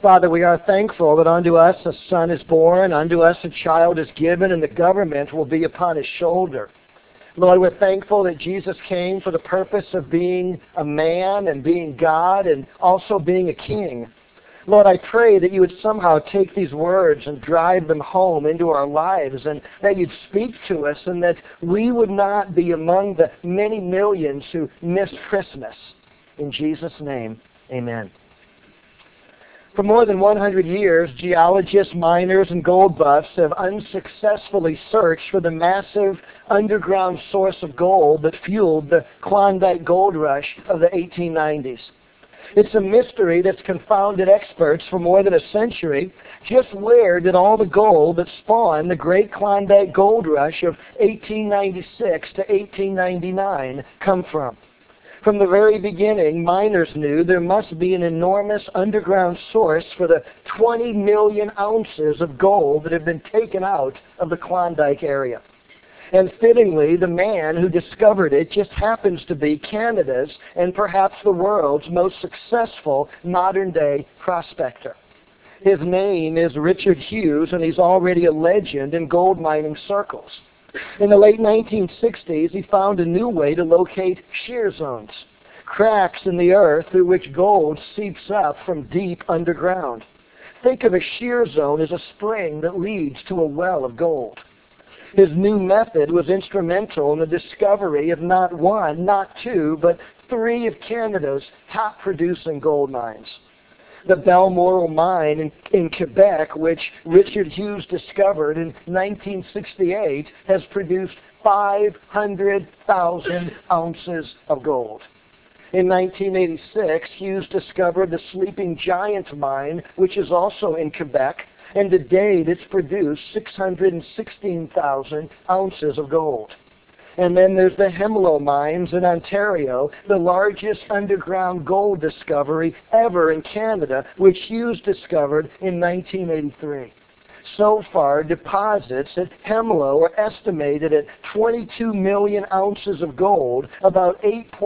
Father, we are thankful that unto us a son is born, unto us a child is given, and the government will be upon his shoulder. Lord, we're thankful that Jesus came for the purpose of being a man and being God and also being a king. Lord, I pray that you would somehow take these words and drive them home into our lives, and that you'd speak to us, and that we would not be among the many millions who miss Christmas. In Jesus' name, amen. For more than 100 years, geologists, miners, and gold buffs have unsuccessfully searched for the massive underground source of gold that fueled the Klondike gold rush of the 1890s. It's a mystery that's confounded experts for more than a century. Just where did all the gold that spawned the great Klondike gold rush of 1896 to 1899 come from? From the very beginning, miners knew there must be an enormous underground source for the 20 million ounces of gold that have been taken out of the Klondike area. And fittingly, the man who discovered it just happens to be Canada's and perhaps the world's most successful modern-day prospector. His name is Richard Hughes, and he's already a legend in gold mining circles. In the late 1960s, he found a new way to locate shear zones, cracks in the earth through which gold seeps up from deep underground. Think of a shear zone as a spring that leads to a well of gold. His new method was instrumental in the discovery of not one, not two, but 3 of Canada's top-producing gold mines. The Balmoral mine in Quebec, which Richard Hughes discovered in 1968, has produced 500,000 ounces of gold. In 1986, Hughes discovered the Sleeping Giant mine, which is also in Quebec, and to date it's produced 616,000 ounces of gold. And then there's the Hemlo mines in Ontario, the largest underground gold discovery ever in Canada, which Hughes discovered in 1983. So far, deposits at Hemlo are estimated at 22 million ounces of gold, about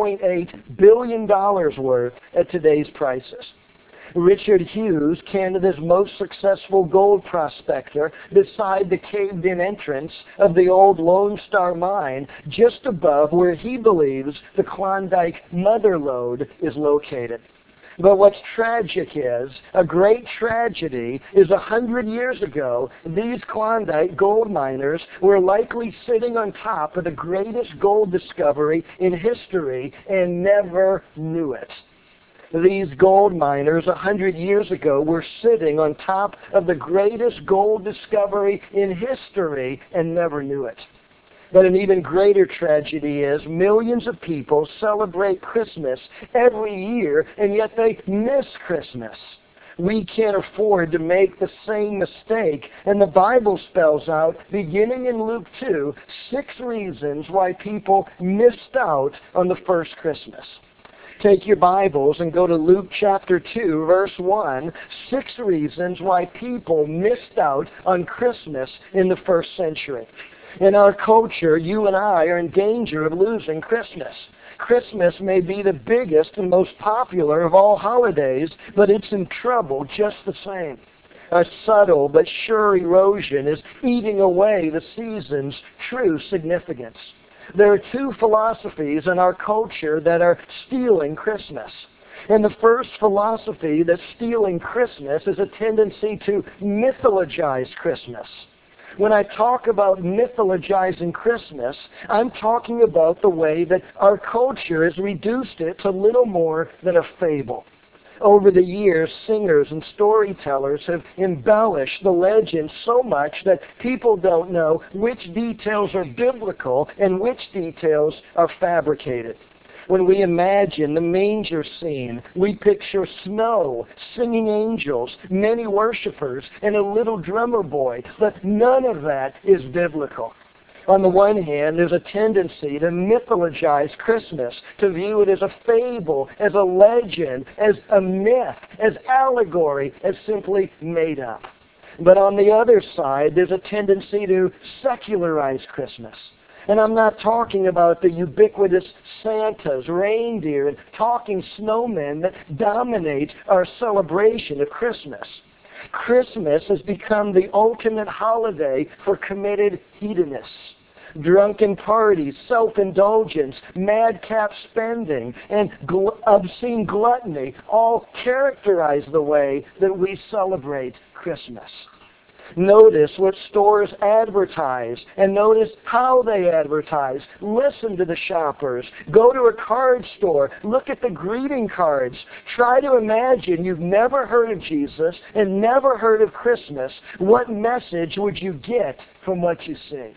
$8.8 billion worth at today's prices. Richard Hughes, Canada's most successful gold prospector, beside the caved-in entrance of the old Lone Star mine, just above where he believes the Klondike mother lode is located. But what's tragic is, a great tragedy is 100 years ago, these Klondike gold miners were likely sitting on top of the greatest gold discovery in history and never knew it. These gold miners 100 years ago were sitting on top of the greatest gold discovery in history and never knew it. But an even greater tragedy is millions of people celebrate Christmas every year, and yet they miss Christmas. We can't afford to make the same mistake, and the Bible spells out, beginning in Luke 2, 6 reasons why people missed out on the first Christmas. Take your Bibles and go to Luke chapter 2, verse 1, 6 reasons why people missed out on Christmas in the first century. In our culture, you and I are in danger of losing Christmas. Christmas may be the biggest and most popular of all holidays, but it's in trouble just the same. A subtle but sure erosion is eating away the season's true significance. There are 2 philosophies in our culture that are stealing Christmas. And the first philosophy that's stealing Christmas is a tendency to mythologize Christmas. When I talk about mythologizing Christmas, I'm talking about the way that our culture has reduced it to little more than a fable. Over the years, singers and storytellers have embellished the legend so much that people don't know which details are biblical and which details are fabricated. When we imagine the manger scene, we picture snow, singing angels, many worshipers, and a little drummer boy, but none of that is biblical. On the one hand, there's a tendency to mythologize Christmas, to view it as a fable, as a legend, as a myth, as allegory, as simply made up. But on the other side, there's a tendency to secularize Christmas. And I'm not talking about the ubiquitous Santas, reindeer, and talking snowmen that dominate our celebration of Christmas. Christmas has become the ultimate holiday for committed hedonists. Drunken parties, self-indulgence, madcap spending, and obscene gluttony all characterize the way that we celebrate Christmas. Notice what stores advertise, and notice how they advertise. Listen to the shoppers. Go to a card store. Look at the greeting cards. Try to imagine you've never heard of Jesus and never heard of Christmas. What message would you get from what you see?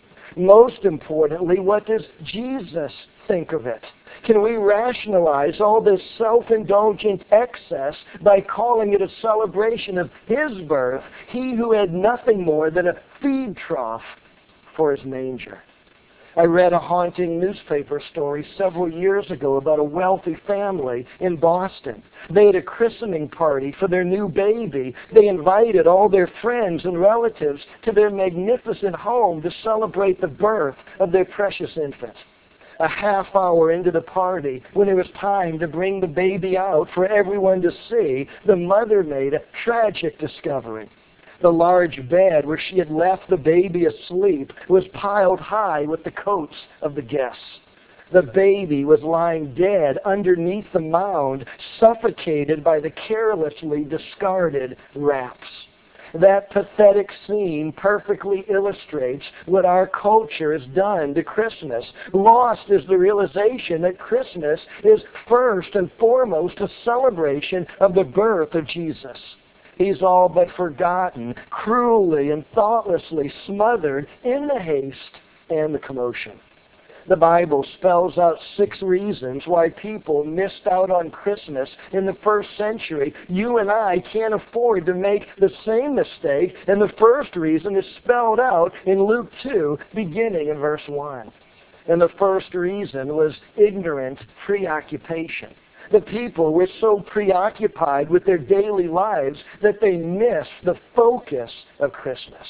Most importantly, what does Jesus think of it? Can we rationalize all this self-indulgent excess by calling it a celebration of His birth, He who had nothing more than a feed trough for His manger? I read a haunting newspaper story several years ago about a wealthy family in Boston. They had a christening party for their new baby. They invited all their friends and relatives to their magnificent home to celebrate the birth of their precious infant. A half hour into the party, when it was time to bring the baby out for everyone to see, the mother made a tragic discovery. The large bed where she had left the baby asleep was piled high with the coats of the guests. The baby was lying dead underneath the mound, suffocated by the carelessly discarded wraps. That pathetic scene perfectly illustrates what our culture has done to Christmas. Lost is the realization that Christmas is first and foremost a celebration of the birth of Jesus. He's all but forgotten, cruelly and thoughtlessly smothered in the haste and the commotion. The Bible spells out 6 reasons why people missed out on Christmas in the first century. You and I can't afford to make the same mistake, and the first reason is spelled out in Luke 2, beginning in verse 1. And the first reason was ignorant preoccupation. The people were so preoccupied with their daily lives that they missed the focus of Christmas.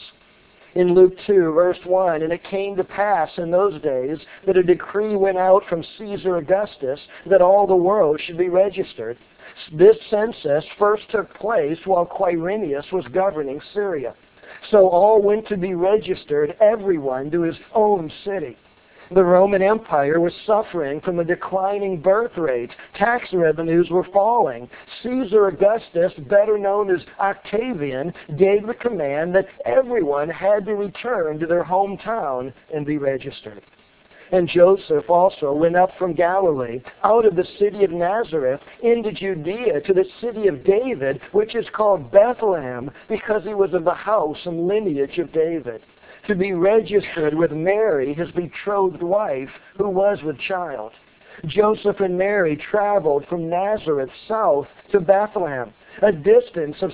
In Luke 2, verse 1, and it came to pass in those days that a decree went out from Caesar Augustus that all the world should be registered. This census first took place while Quirinius was governing Syria. So all went to be registered, everyone to his own city. The Roman Empire was suffering from a declining birth rate. Tax revenues were falling. Caesar Augustus, better known as Octavian, gave the command that everyone had to return to their hometown and be registered. And Joseph also went up from Galilee, out of the city of Nazareth, into Judea, to the city of David, which is called Bethlehem, because he was of the house and lineage of David, to be registered with Mary, his betrothed wife, who was with child. Joseph and Mary traveled from Nazareth south to Bethlehem, a distance of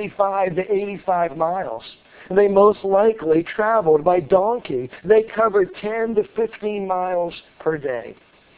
75 to 85 miles. They most likely traveled by donkey. They covered 10 to 15 miles per day.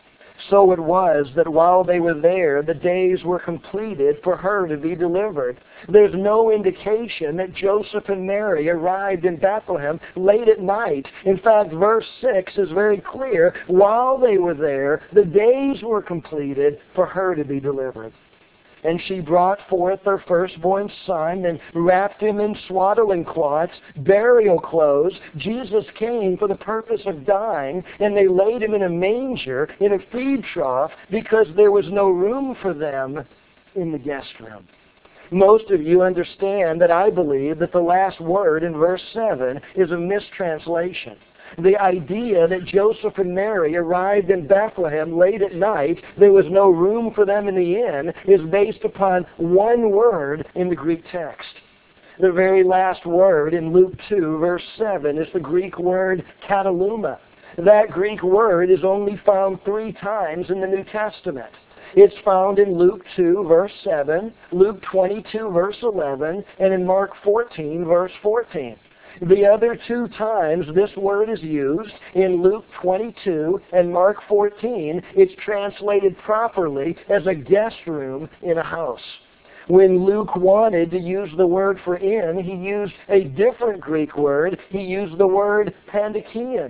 So it was that while they were there, the days were completed for her to be delivered. There's no indication that Joseph and Mary arrived in Bethlehem late at night. In fact, verse 6 is very clear. While they were there, the days were completed for her to be delivered. And she brought forth her firstborn son and wrapped him in swaddling cloths, burial clothes. Jesus came for the purpose of dying, and they laid him in a manger, in a feed trough, because there was no room for them in the guest room. Most of you understand that I believe that the last word in verse 7 is a mistranslation. The idea that Joseph and Mary arrived in Bethlehem late at night, there was no room for them in the inn, is based upon one word in the Greek text. The very last word in Luke 2, verse 7, is the Greek word kataluma. That Greek word is only found 3 times in the New Testament. It's found in Luke 2, verse 7, Luke 22, verse 11, and in Mark 14, verse 14. The other 2 times this word is used, in Luke 22 and Mark 14, it's translated properly as a guest room in a house. When Luke wanted to use the word for inn, he used a different Greek word. He used the word pandikion.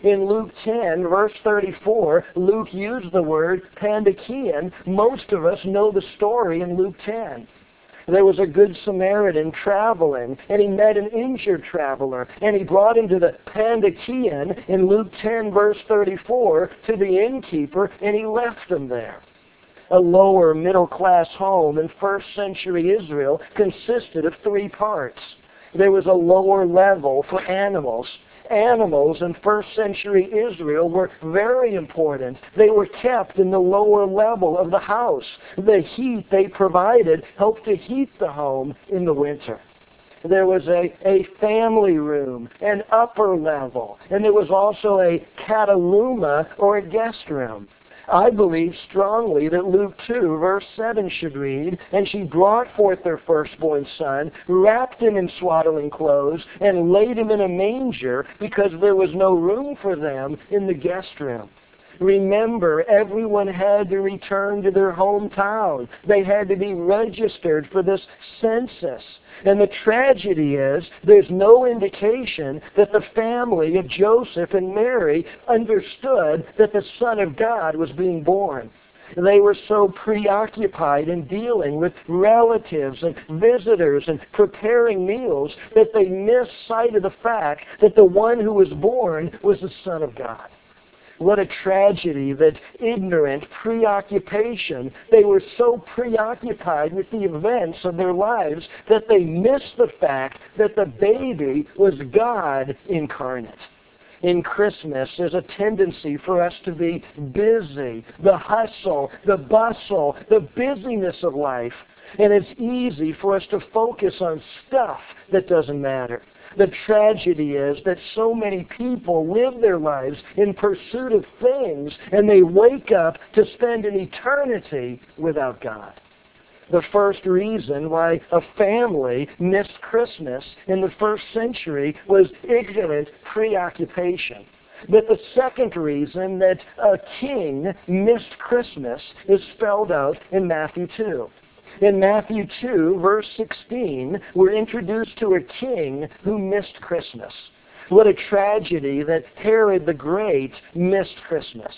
In Luke 10, verse 34, Luke used the word pandakian. Most of us know the story in Luke 10. There was a good Samaritan traveling, and he met an injured traveler, and he brought him to the pandakian in Luke 10, verse 34, to the innkeeper, and he left him there. A lower middle-class home in first century Israel consisted of three parts. There was a lower level for animals. Animals in first century Israel were very important. They were kept in the lower level of the house. The heat they provided helped to heat the home in the winter. There was a family room, an upper level, and there was also a kataluma, or a guest room. I believe strongly that Luke 2, verse 7 should read, "And she brought forth their firstborn son, wrapped him in swaddling clothes, and laid him in a manger, because there was no room for them in the guest room." Remember, everyone had to return to their hometown. They had to be registered for this census. And the tragedy is, there's no indication that the family of Joseph and Mary understood that the Son of God was being born. They were so preoccupied in dealing with relatives and visitors and preparing meals that they missed sight of the fact that the one who was born was the Son of God. What a tragedy, that ignorant preoccupation. They were so preoccupied with the events of their lives that they missed the fact that the baby was God incarnate. In Christmas, there's a tendency for us to be busy, the hustle, the bustle, the busyness of life. And it's easy for us to focus on stuff that doesn't matter. The tragedy is that so many people live their lives in pursuit of things, and they wake up to spend an eternity without God. The first reason why a family missed Christmas in the first century was ignorant preoccupation. But the second reason that a king missed Christmas is spelled out in Matthew 2. In Matthew 2, verse 16, we're introduced to a king who missed Christmas. What a tragedy that Herod the Great missed Christmas.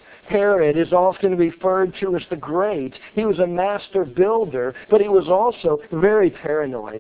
Herod is often referred to as the Great. He was a master builder, but he was also very paranoid.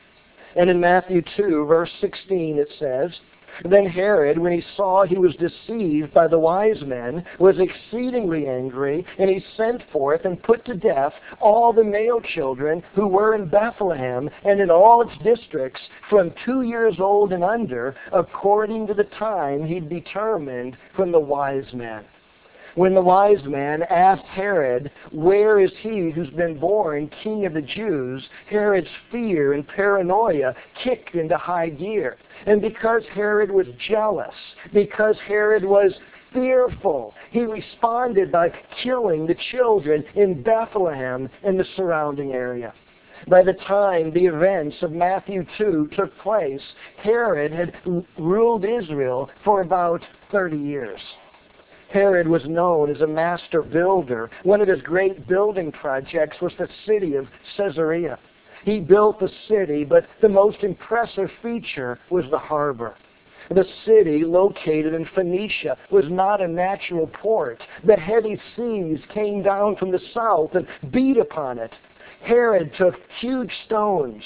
And in Matthew 2, verse 16, it says, "Then Herod, when he saw he was deceived by the wise men, was exceedingly angry, and he sent forth and put to death all the male children who were in Bethlehem and in all its districts from 2 years old and under, according to the time he'd determined from the wise men." When the wise man asked Herod, "Where is he who's been born king of the Jews?" Herod's fear and paranoia kicked into high gear. And because Herod was jealous, because Herod was fearful, he responded by killing the children in Bethlehem and the surrounding area. By the time the events of Matthew 2 took place, Herod had ruled Israel for about 30 years. Herod was known as a master builder. One of his great building projects was the city of Caesarea. He built the city, but the most impressive feature was the harbor. The city, located in Phoenicia, was not a natural port. The heavy seas came down from the south and beat upon it. Herod took huge stones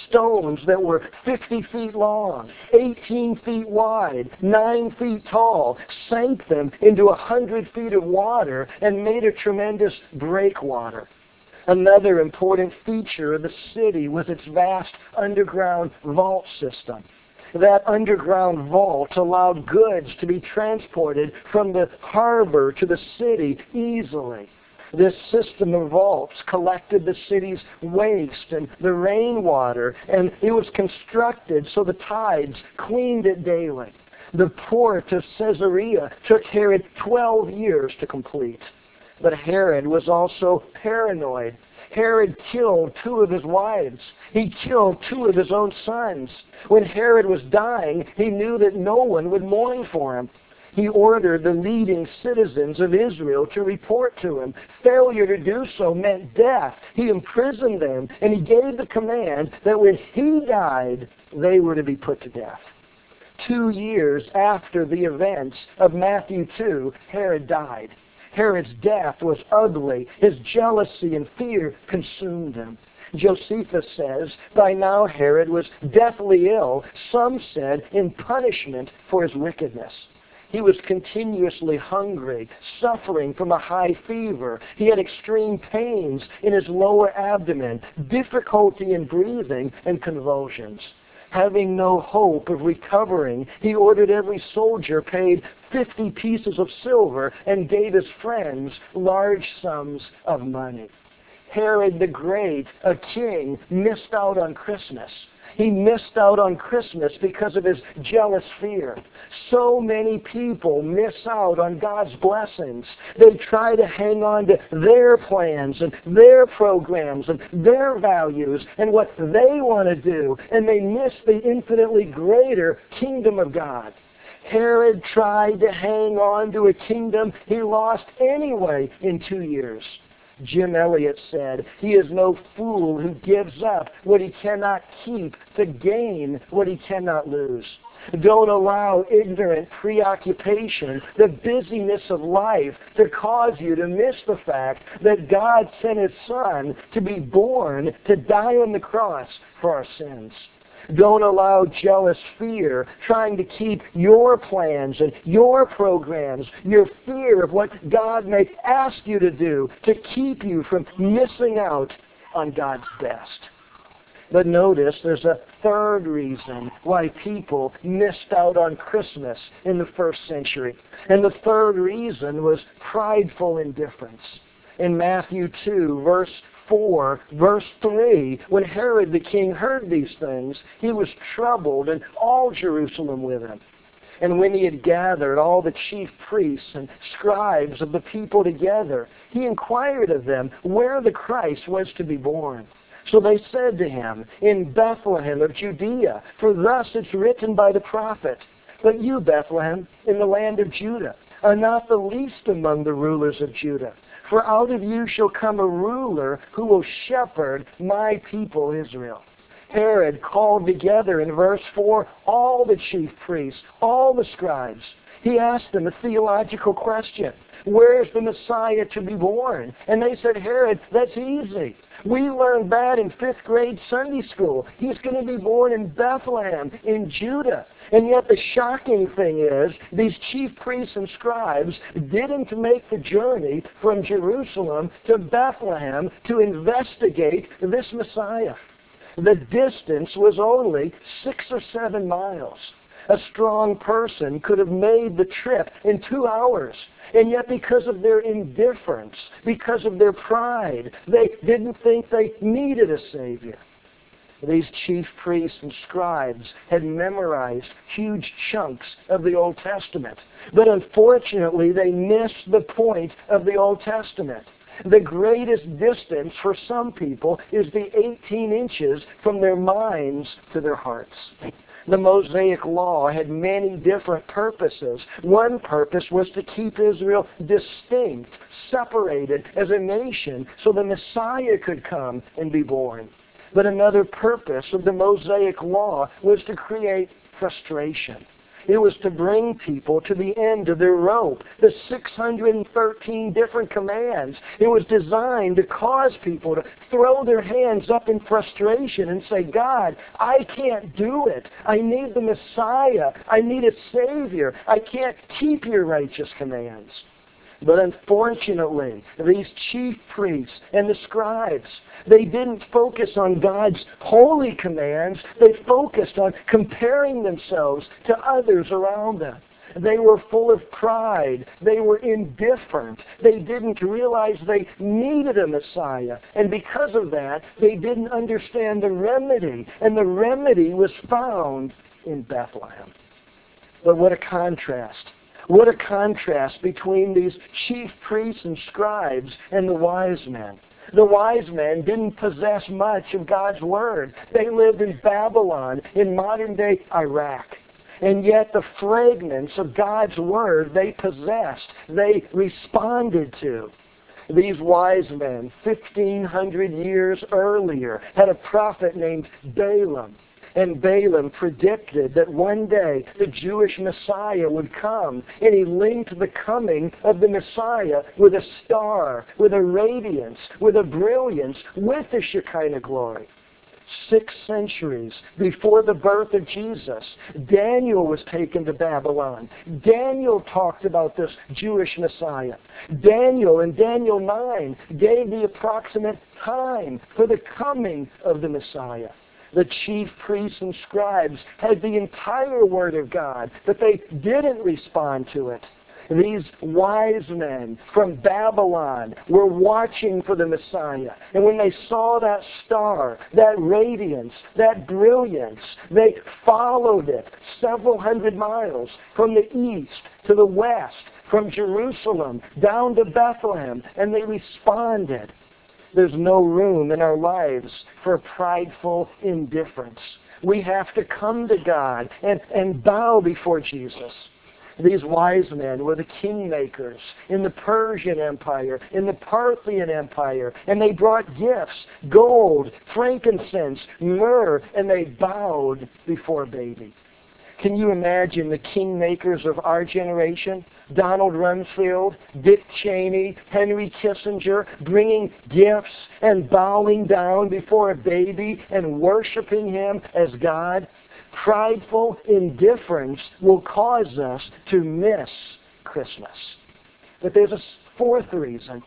that were 50 feet long, 18 feet wide, 9 feet tall, sank them into 100 feet of water, and made a tremendous breakwater. Another important feature of the city was its vast underground vault system. That underground vault allowed goods to be transported from the harbor to the city easily. This system of vaults collected the city's waste and the rainwater, and it was constructed so the tides cleaned it daily. The port of Caesarea took Herod 12 years to complete. But Herod was also paranoid. Herod killed 2 of his wives. He killed 2 of his own sons. When Herod was dying, he knew that no one would mourn for him. He ordered the leading citizens of Israel to report to him. Failure to do so meant death. He imprisoned them, and he gave the command that when he died, they were to be put to death. 2 years after the events of Matthew 2, Herod died. Herod's death was ugly. His jealousy and fear consumed him. Josephus says, by now Herod was deathly ill, some said in punishment for his wickedness. He was continuously hungry, suffering from a high fever. He had extreme pains in his lower abdomen, difficulty in breathing, and convulsions. Having no hope of recovering, he ordered every soldier paid 50 pieces of silver and gave his friends large sums of money. Herod the Great, a king, missed out on Christmas. He missed out on Christmas because of his jealous fear. So many people miss out on God's blessings. They try to hang on to their plans and their programs and their values and what they want to do, and they miss the infinitely greater kingdom of God. Herod tried to hang on to a kingdom he lost anyway in 2 years. Jim Elliot said, he is no fool who gives up what he cannot keep to gain what he cannot lose. Don't allow ignorant preoccupation, the busyness of life, to cause you to miss the fact that God sent His Son to be born, to die on the cross for our sins. Don't allow jealous fear trying to keep your plans and your programs, your fear of what God may ask you to do, to keep you from missing out on God's best. But notice there's a third reason why people missed out on Christmas in the first century. And the third reason was prideful indifference. In Matthew 2, verse 3, when Herod the king heard these things, he was troubled, and all Jerusalem with him. And when he had gathered all the chief priests and scribes of the people together, he inquired of them where the Christ was to be born. So they said to him, in Bethlehem of Judea, for thus it's written by the prophet, but you, Bethlehem, in the land of Judah, are not the least among the rulers of Judah. For out of you shall come a ruler who will shepherd my people Israel. Herod called together in verse 4 all the chief priests, all the scribes. He asked them a theological question. Where is the Messiah to be born? And they said, Herod, that's easy. We learned that in 5th grade Sunday school. He's going to be born in Bethlehem, in Judah. And yet the shocking thing is, these chief priests and scribes didn't make the journey from Jerusalem to Bethlehem to investigate this Messiah. The distance was only 6 or 7 miles. A strong person could have made the trip in 2 hours. And yet because of their indifference, because of their pride, they didn't think they needed a Savior. These chief priests and scribes had memorized huge chunks of the Old Testament. But unfortunately, they missed the point of the Old Testament. The greatest distance for some people is the 18 inches from their minds to their hearts. The Mosaic Law had many different purposes. One purpose was to keep Israel distinct, separated as a nation, so the Messiah could come and be born. But another purpose of the Mosaic Law was to create frustration. It was to bring people to the end of their rope. The 613 different commands. It was designed to cause people to throw their hands up in frustration and say, God, I can't do it. I need the Messiah. I need a Savior. I can't keep your righteous commands. But unfortunately, these chief priests and the scribes, they didn't focus on God's holy commands. They focused on comparing themselves to others around them. They were full of pride. They were indifferent. They didn't realize they needed a Messiah. And because of that, they didn't understand the remedy. And the remedy was found in Bethlehem. But what a contrast. What a contrast between these chief priests and scribes and the wise men. The wise men didn't possess much of God's Word. They lived in Babylon, in modern-day Iraq. And yet the fragments of God's Word they possessed, they responded to. These wise men, 1,500 years earlier, had a prophet named Balaam. And Balaam predicted that one day the Jewish Messiah would come, and he linked the coming of the Messiah with a star, with a radiance, with a brilliance, with the Shekinah glory. 6 centuries before the birth of Jesus, Daniel was taken to Babylon. Daniel talked about this Jewish Messiah. Daniel in Daniel 9 gave the approximate time for the coming of the Messiah. The chief priests and scribes had the entire Word of God, but they didn't respond to it. These wise men from Babylon were watching for the Messiah. And when they saw that star, that radiance, that brilliance, they followed it several hundred miles from the east to the west, from Jerusalem down to Bethlehem, and they responded. There's no room in our lives for prideful indifference. We have to come to God and bow before Jesus. These wise men were the kingmakers in the Persian Empire, in the Parthian Empire, and they brought gifts, gold, frankincense, myrrh, and they bowed before a baby. Can you imagine the kingmakers of our generation? Donald Rumsfeld, Dick Cheney, Henry Kissinger, bringing gifts and bowing down before a baby and worshiping him as God? Prideful indifference will cause us to miss Christmas. But there's a fourth reason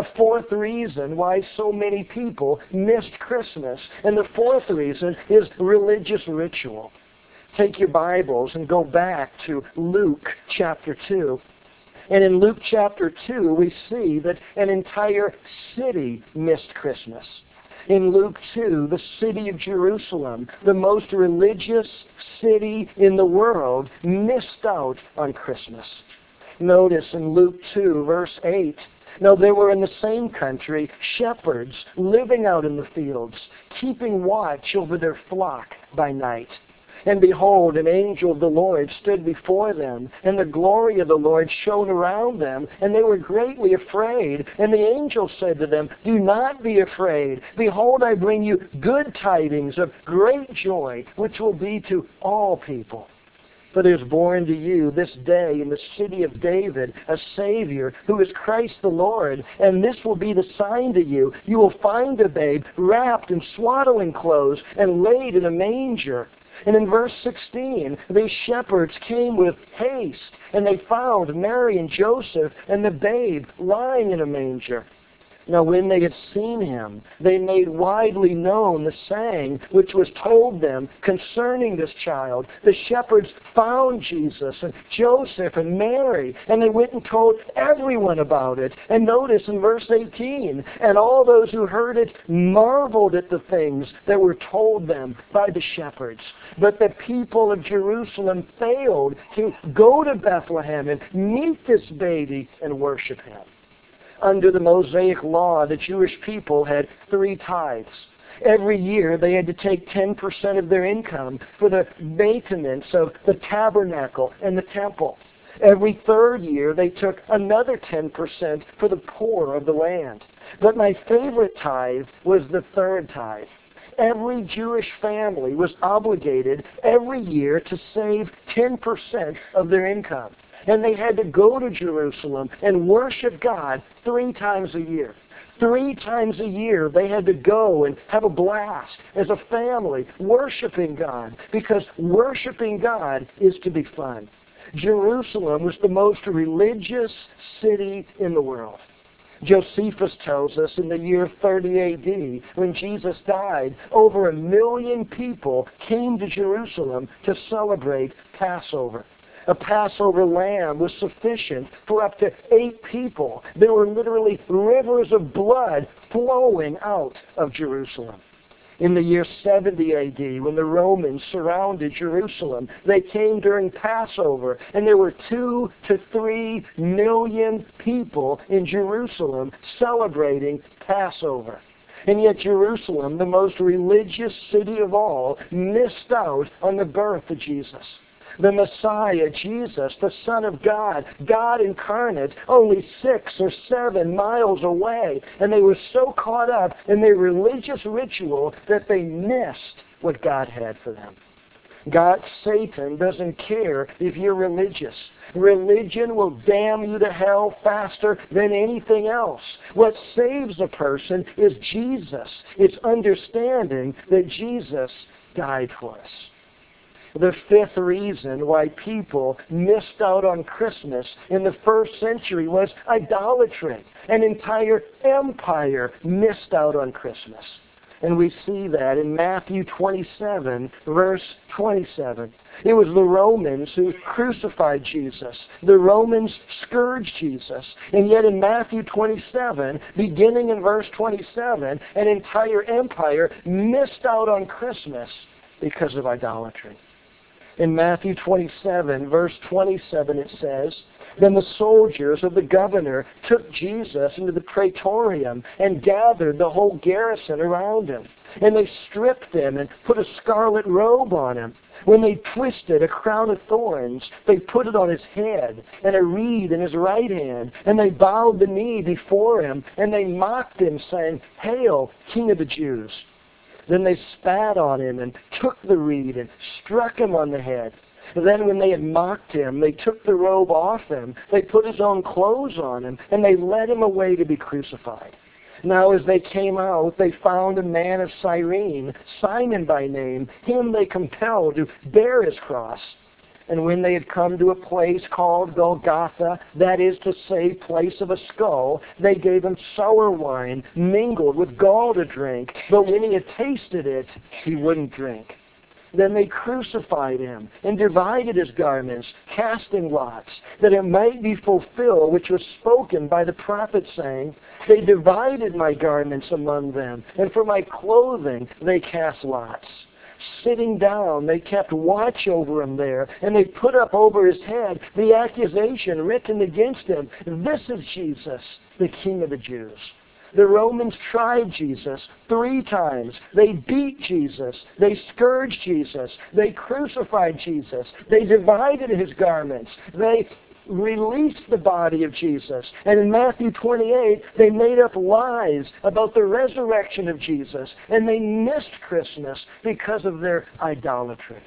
why so many people missed Christmas. And the fourth reason is religious ritual. Take your Bibles and go back to Luke chapter 2. And in Luke chapter 2, we see that an entire city missed Christmas. In Luke 2, the city of Jerusalem, the most religious city in the world, missed out on Christmas. Notice in Luke 2, verse 8, now there were in the same country shepherds living out in the fields, keeping watch over their flock by night. And behold, an angel of the Lord stood before them, and the glory of the Lord shone around them, and they were greatly afraid. And the angel said to them, do not be afraid. Behold, I bring you good tidings of great joy, which will be to all people. For there is born to you this day in the city of David a Savior, who is Christ the Lord. And this will be the sign to you. You will find a babe wrapped in swaddling clothes and laid in a manger. And in verse 16, these shepherds came with haste, and they found Mary and Joseph and the babe lying in a manger. Now when they had seen him, they made widely known the saying which was told them concerning this child. The shepherds found Jesus and Joseph and Mary, and they went and told everyone about it. And notice in verse 18, and all those who heard it marveled at the things that were told them by the shepherds. But the people of Jerusalem failed to go to Bethlehem and meet this baby and worship him. Under the Mosaic law, the Jewish people had 3 tithes. Every year they had to take 10% of their income for the maintenance of the tabernacle and the temple. Every 3rd year they took another 10% for the poor of the land. But my favorite tithe was the 3rd tithe. Every Jewish family was obligated every year to save 10% of their income. And they had to go to Jerusalem and worship God 3 times a year. 3 times a year they had to go and have a blast as a family worshiping God, because worshiping God is to be fun. Jerusalem was the most religious city in the world. Josephus tells us in the year 30 AD, when Jesus died, over 1 million people came to Jerusalem to celebrate Passover. A Passover lamb was sufficient for up to 8 people. There were literally rivers of blood flowing out of Jerusalem. In the year 70 AD, when the Romans surrounded Jerusalem, they came during Passover, and there were 2 to 3 million people in Jerusalem celebrating Passover. And yet Jerusalem, the most religious city of all, missed out on the birth of Jesus. The Messiah, Jesus, the Son of God, God incarnate, only 6 or 7 miles away. And they were so caught up in their religious ritual that they missed what God had for them. Satan doesn't care if you're religious. Religion will damn you to hell faster than anything else. What saves a person is Jesus. It's understanding that Jesus died for us. The fifth reason why people missed out on Christmas in the first century was idolatry. An entire empire missed out on Christmas. And we see that in Matthew 27, verse 27. It was the Romans who crucified Jesus. The Romans scourged Jesus. And yet in Matthew 27, beginning in verse 27, an entire empire missed out on Christmas because of idolatry. In Matthew 27, verse 27, it says, "Then the soldiers of the governor took Jesus into the praetorium and gathered the whole garrison around him. And they stripped him and put a scarlet robe on him. When they twisted a crown of thorns, they put it on his head, and a reed in his right hand. And they bowed the knee before him, and they mocked him, saying, 'Hail, King of the Jews!' Then they spat on him and took the reed and struck him on the head. Then when they had mocked him, they took the robe off him. They put his own clothes on him, and they led him away to be crucified. Now as they came out, they found a man of Cyrene, Simon by name. Him they compelled to bear his cross. And when they had come to a place called Golgotha, that is to say, place of a skull, they gave him sour wine mingled with gall to drink. But when he had tasted it, he wouldn't drink. Then they crucified him and divided his garments, casting lots, that it might be fulfilled which was spoken by the prophet, saying, 'They divided my garments among them, and for my clothing they cast lots.' Sitting down, they kept watch over him there, and they put up over his head the accusation written against him, 'This is Jesus, the King of the Jews.' The Romans tried Jesus 3 times. They beat Jesus. They scourged Jesus. They crucified Jesus. They divided his garments. They released the body of Jesus. And in Matthew 28, they made up lies about the resurrection of Jesus. And they missed Christmas because of their idolatry.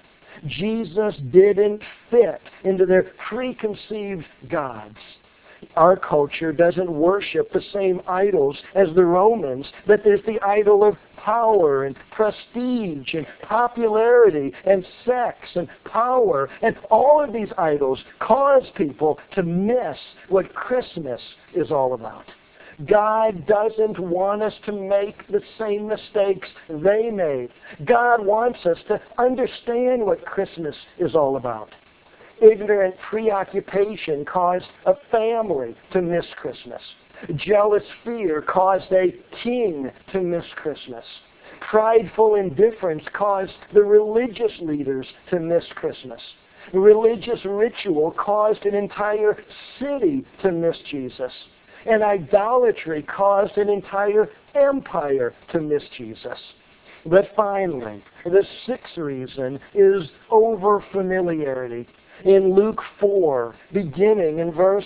Jesus didn't fit into their preconceived gods. Our culture doesn't worship the same idols as the Romans, but there's the idol of power and prestige and popularity and sex and power. And all of these idols cause people to miss what Christmas is all about. God doesn't want us to make the same mistakes they made. God wants us to understand what Christmas is all about. Ignorant preoccupation caused a family to miss Christmas. Jealous fear caused a king to miss Christmas. Prideful indifference caused the religious leaders to miss Christmas. Religious ritual caused an entire city to miss Jesus. And idolatry caused an entire empire to miss Jesus. But finally, the sixth reason is over-familiarity. In Luke 4, beginning in verse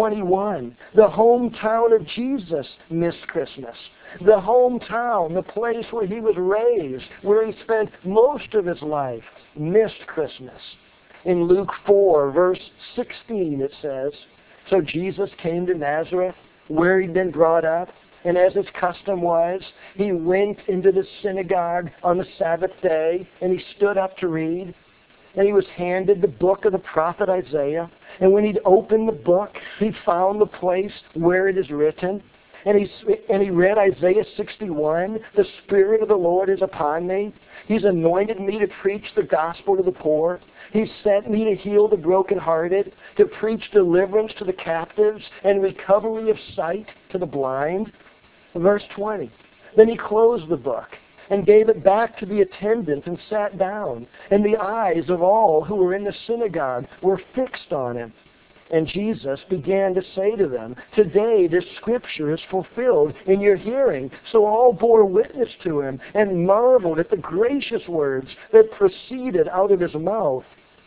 21, the hometown of Jesus missed Christmas. The hometown, the place where he was raised, where he spent most of his life, missed Christmas. In Luke 4, verse 16, it says, "So Jesus came to Nazareth, where he'd been brought up, and as his custom was, he went into the synagogue on the Sabbath day, and he stood up to read. And he was handed the book of the prophet Isaiah. And when he'd opened the book, he found the place where it is written. And he read Isaiah 61, 'The Spirit of the Lord is upon me. He's anointed me to preach the gospel to the poor. He sent me to heal the brokenhearted, to preach deliverance to the captives, and recovery of sight to the blind.'" Verse 20. Then he closed the book and gave it back to the attendant and sat down. And the eyes of all who were in the synagogue were fixed on him. And Jesus began to say to them, "Today this scripture is fulfilled in your hearing." So all bore witness to him and marveled at the gracious words that proceeded out of his mouth.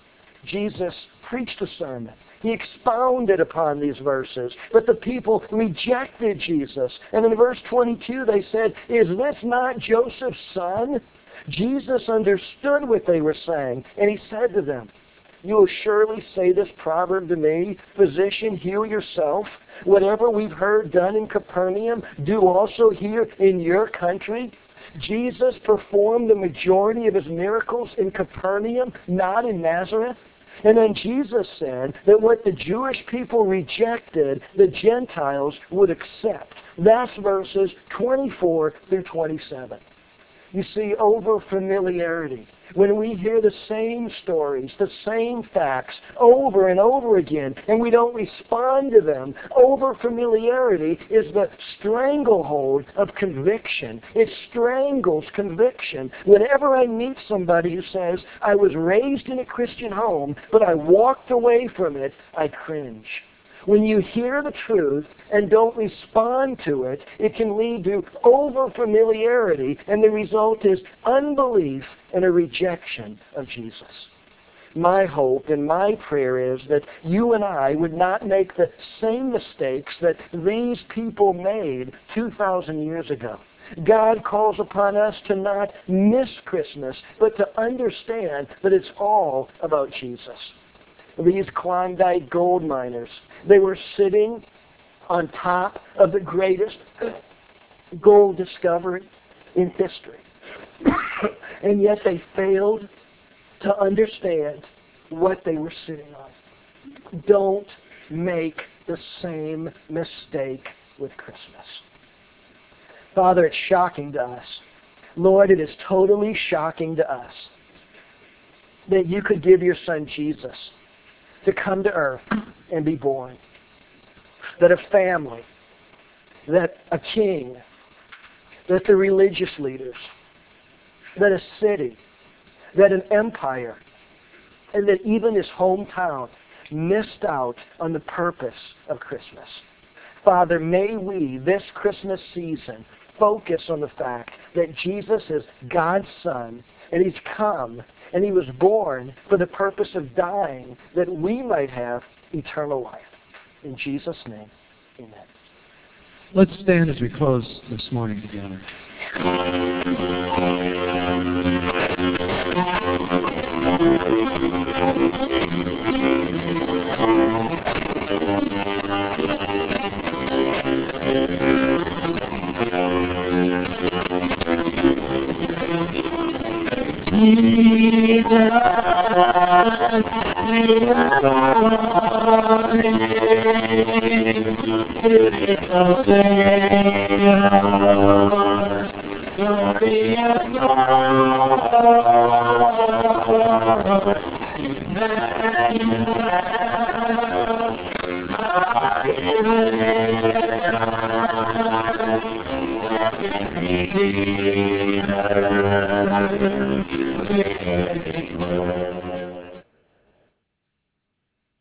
Jesus preached a sermon. He expounded upon these verses, but the people rejected Jesus. And in verse 22 they said, "Is this not Joseph's son?" Jesus understood what they were saying, and he said to them, "You will surely say this proverb to me, 'Physician, heal yourself. Whatever we've heard done in Capernaum, do also here in your country.'" Jesus performed the majority of his miracles in Capernaum, not in Nazareth. And then Jesus said that what the Jewish people rejected, the Gentiles would accept. That's verses 24 through 27. You see, over familiarity. When we hear the same stories, the same facts over and over again, and we don't respond to them, over familiarity is the stranglehold of conviction. It strangles conviction. Whenever I meet somebody who says, "I was raised in a Christian home, but I walked away from it," I cringe. When you hear the truth and don't respond to it, it can lead to over-familiarity, and the result is unbelief and a rejection of Jesus. My hope and my prayer is that you and I would not make the same mistakes that these people made 2,000 years ago. God calls upon us to not miss Christmas, but to understand that it's all about Jesus. These Klondike gold miners, they were sitting on top of the greatest gold discovery in history. And yet they failed to understand what they were sitting on. Don't make the same mistake with Christmas. Father, it's shocking to us. Lord, it is totally shocking to us that you could give your son Jesus to come to earth and be born. That a family, that a king, that the religious leaders, that a city, that an empire, and that even his hometown missed out on the purpose of Christmas. Father, may we, this Christmas season, focus on the fact that Jesus is God's Son, and he's come, and he was born for the purpose of dying, that we might have eternal life. In Jesus' name, amen. Let's stand as we close this morning together. Amen.